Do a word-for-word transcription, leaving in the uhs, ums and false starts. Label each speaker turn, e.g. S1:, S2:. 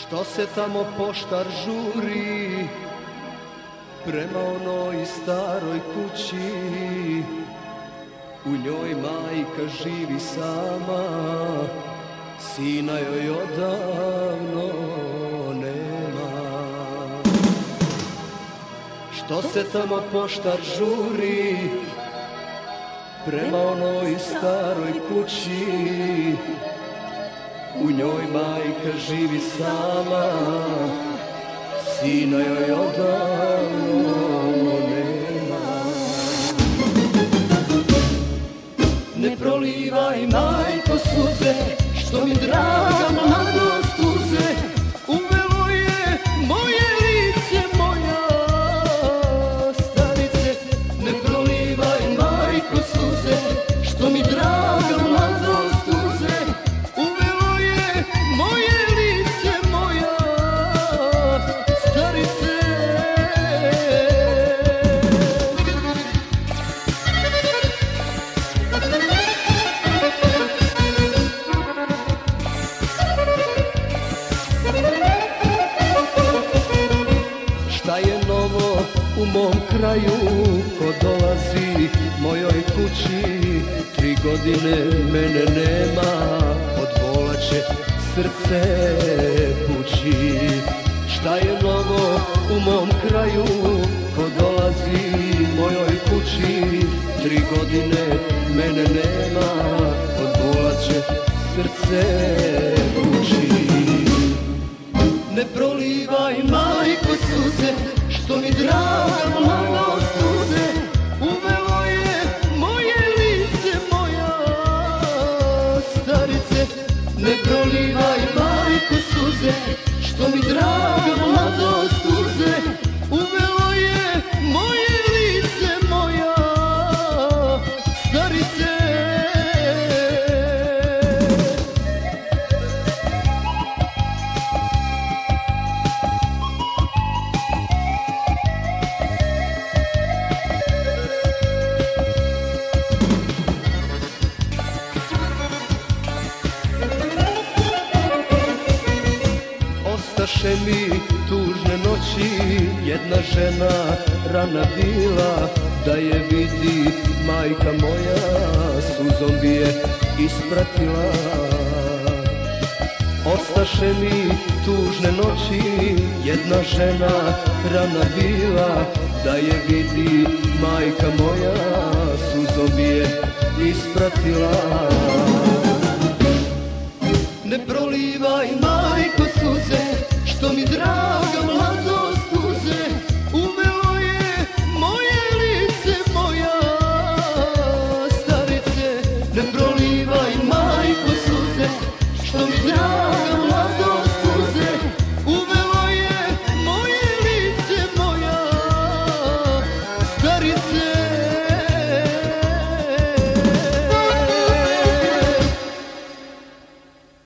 S1: Što se tamo poštar žuri prema onoj staroj kući, u njoj majka živi sama, sina joj odavno nema. Što se tamo poštar žuri prema onoj staroj kući, u njoj majka živi sama, sina joj odavno nema. Ne prolivaj, majko, suze, što mi draga mladost uze, uvelo je moje lice, moja starice. Ne prolivaj, majko, suze, što mi draga mladost uze, uvelo je moje lice, moja starice. Šta je novo u mom kraju, ko dolazi mojoj kući? Tri godine mene nema, od bola će srce pući. Šta je novo u mom kraju, ko dolazi mojoj kući? Tri godine mene nema, od bola će srce pući. Ne prolivaj, majko, suze, što mi draga mladost uze, uvelo je moje lice, moja starice. Ne prolivaj, majko, suze, što mi draga mladost uze, uvelo je moje lice, moja starice. Ostaše mi tužne noći, jedna žena rana bila, da je vidi majka moja, suzom bi je ispratila. Ostaše mi tužne noći, jedna žena rana bila, da je vidi majka moja, suzom bi je ispratila. Ne prolivaj,